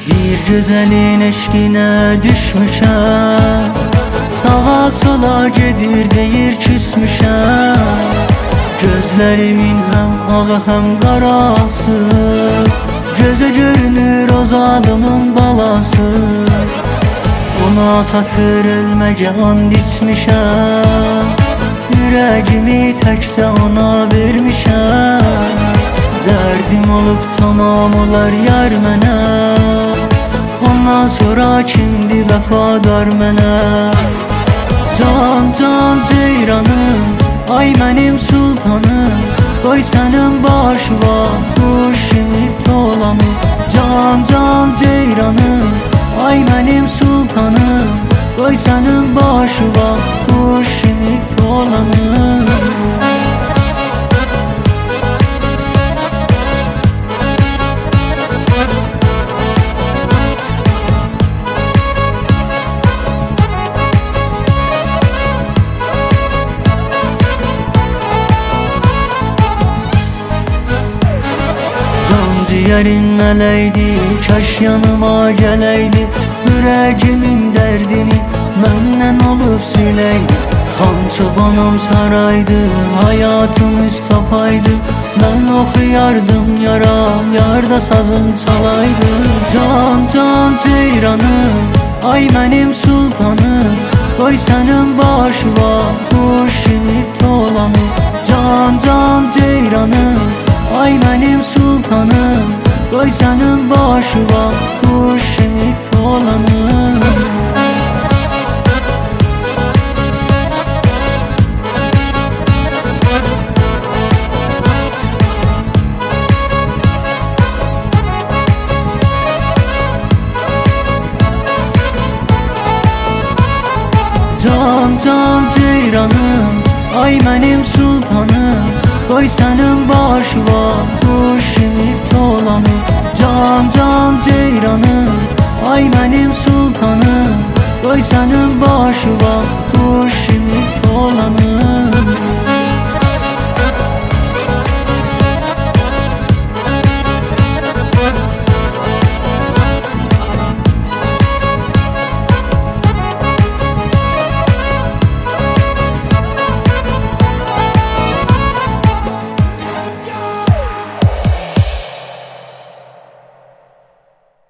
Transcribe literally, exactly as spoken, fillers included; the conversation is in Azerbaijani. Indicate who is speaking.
Speaker 1: Bir güzelin eşkine düşmüşəm, sağa sola gedir deyir küsmüşəm. Gözlərimin həm ağı həm qarası, gözə görünür o zalımın balası. Ona xatır ölməgə and içmişəm, ürəyimi təkcə ona vermişəm. Dərdim olub tamam olar yar mənə, ondan sonra kimdir vəfadar mənə? Can can ceyranım, ay mənim sultanım, qoy sənin başı var quş kimi dolanım. Can can ceyranım, ay mənim sultanım, qoy sənin başı var quş kimi dolanım. Ciğerin mələkdi, kaş yanıma gələydi, ürəgimin dərdini məndən olub siləydi. Xan çobanım saraydı, həyatımız tapaydı, mən oxuyardım yara, yarda sazım çalaydı. Can can ceyranım, ay mənim sultanım, qoy sənin başı var quş kimi dolanım. Can can ceyranım, ay mənim sultanım, qoy sənin başı var quş kimi dolanım. Can can ceyranım, ay mənim sultanım, qoy sənin başı var quş kimi dolanım. Can can ceyranım, ay mənim sultanım, qoy sənin başı var